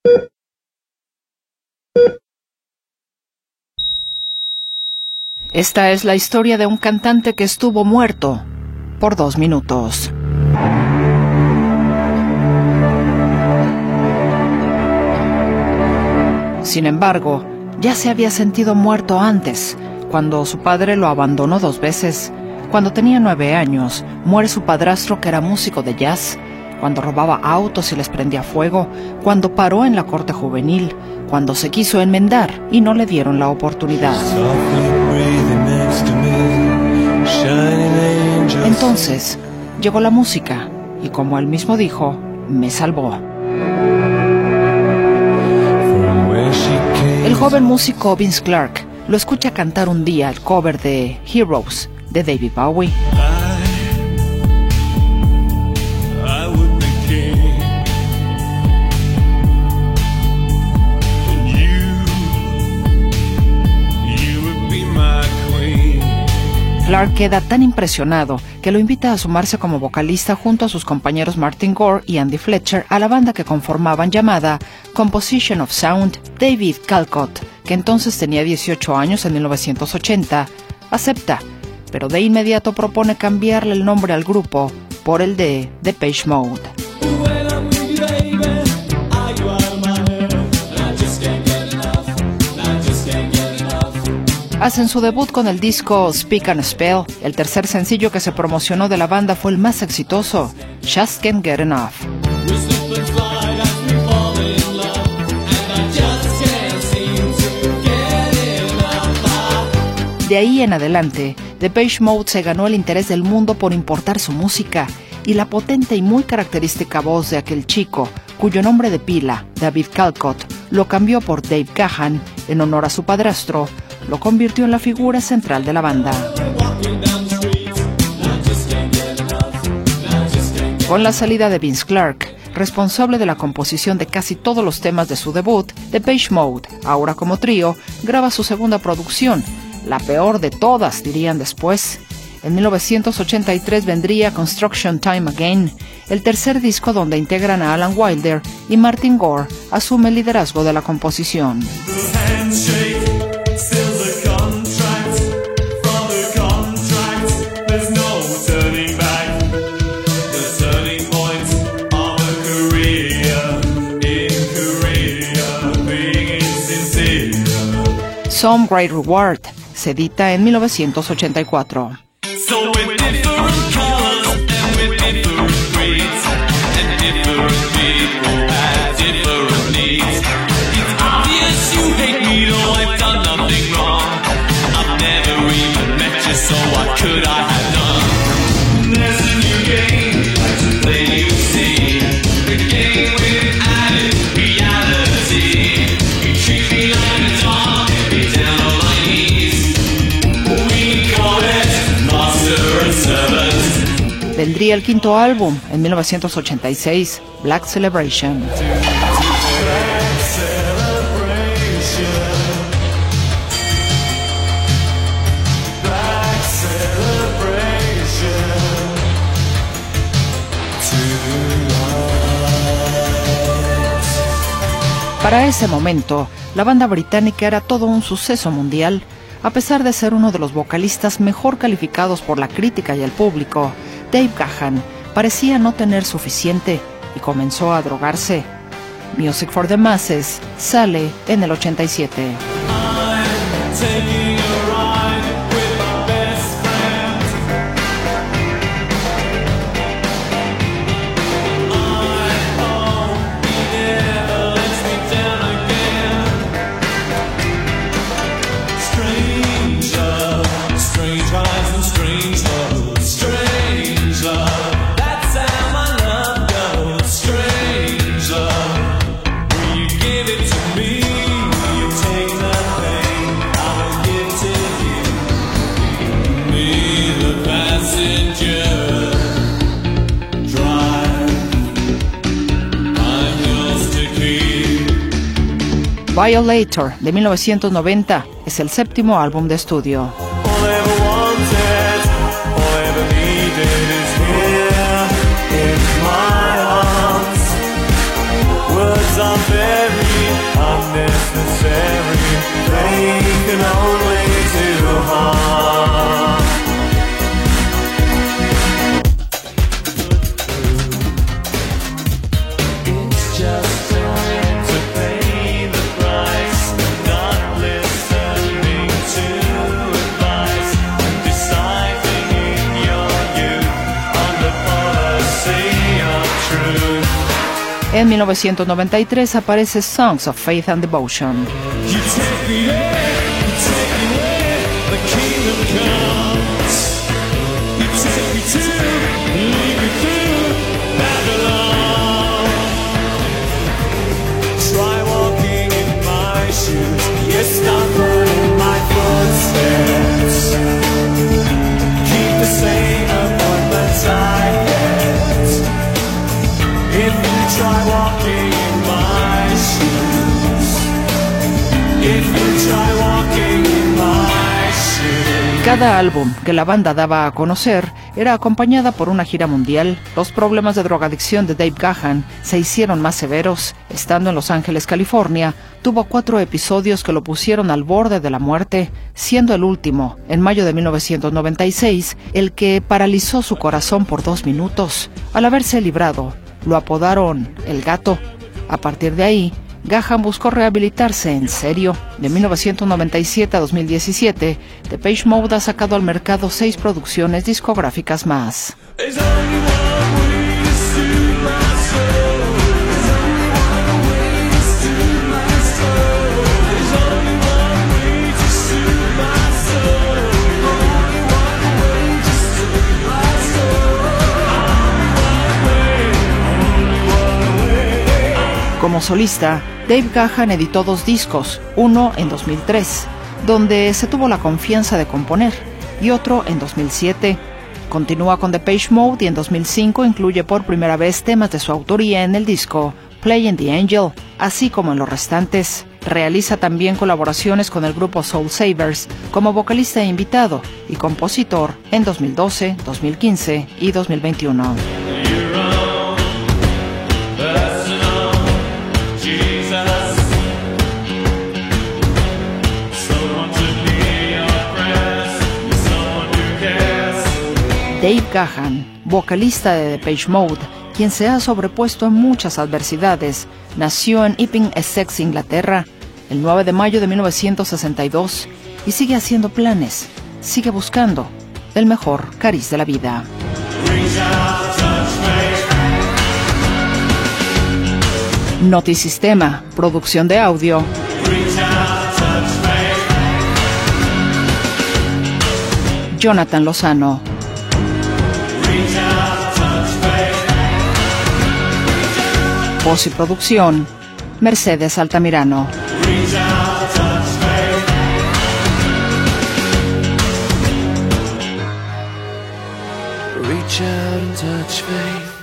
Esta es la historia de un cantante que estuvo muerto por 2 minutos. Sin embargo, ya se había sentido muerto antes, cuando su padre lo abandonó 2 veces. Cuando tenía 9 años, muere su padrastro, que era músico de jazz. Cuando robaba autos y les prendía fuego. Cuando paró en la corte juvenil. Cuando se quiso enmendar y no le dieron la oportunidad. Entonces, llegó la música y, como él mismo dijo, me salvó. El joven músico Vince Clarke lo escucha cantar un día el cover de Heroes de David Bowie. Clarke queda tan impresionado que lo invita a sumarse como vocalista junto a sus compañeros Martin Gore y Andy Fletcher a la banda que conformaban, llamada Composition of Sound. David Calcott, que entonces tenía 18 años en 1980, acepta, pero de inmediato propone cambiarle el nombre al grupo por el de Depeche Mode. Hacen su debut con el disco Speak and Spell. El tercer sencillo que se promocionó de la banda fue el más exitoso, Just Can't Get Enough. De ahí en adelante, Depeche Mode se ganó el interés del mundo por importar su música, y la potente y muy característica voz de aquel chico, cuyo nombre de pila, David Calcott, lo cambió por Dave Gahan en honor a su padrastro, lo convirtió en la figura central de la banda. Con la salida de Vince Clarke, responsable de la composición de casi todos los temas de su debut, Depeche Mode, ahora como trío, graba su segunda producción, la peor de todas, dirían después. En 1983 vendría Construction Time Again, el tercer disco donde integran a Alan Wilder, y Martin Gore asume el liderazgo de la composición. Some Great Reward se edita en 1984. Vendría el quinto álbum en 1986, Black Celebration. Para ese momento, la banda británica era todo un suceso mundial. A pesar de ser uno de los vocalistas mejor calificados por la crítica y el público, Dave Gahan parecía no tener suficiente y comenzó a drogarse. Music for the Masses sale en el 87. Violator, de 1990, es el séptimo álbum de estudio. Words are very En 1993 aparece Songs of Faith and Devotion. Cada álbum que la banda daba a conocer era acompañada por una gira mundial. Los problemas de drogadicción de Dave Gahan se hicieron más severos. Estando en Los Ángeles, California, tuvo 4 episodios que lo pusieron al borde de la muerte, siendo el último, en mayo de 1996, el que paralizó su corazón por 2 minutos. Al haberse librado, lo apodaron El Gato. A partir de ahí, Gahan buscó rehabilitarse en serio. De 1997 a 2017, Depeche Mode ha sacado al mercado 6 producciones discográficas más. Como solista, Dave Gahan editó 2 discos, uno en 2003, donde se tuvo la confianza de componer, y otro en 2007. Continúa con Depeche Mode y en 2005 incluye por primera vez temas de su autoría en el disco Playing the Angel, así como en los restantes. Realiza también colaboraciones con el grupo Soul Savers como vocalista e invitado y compositor en 2012, 2015 y 2021. Dave Gahan, vocalista de Depeche Mode, quien se ha sobrepuesto en muchas adversidades, nació en Epping, Essex, Inglaterra, el 9 de mayo de 1962 y sigue haciendo planes, sigue buscando el mejor cariz de la vida. Notisistema, producción de audio. Jonathan Lozano. Voz y producción, Mercedes Altamirano. Reach out and touch faith.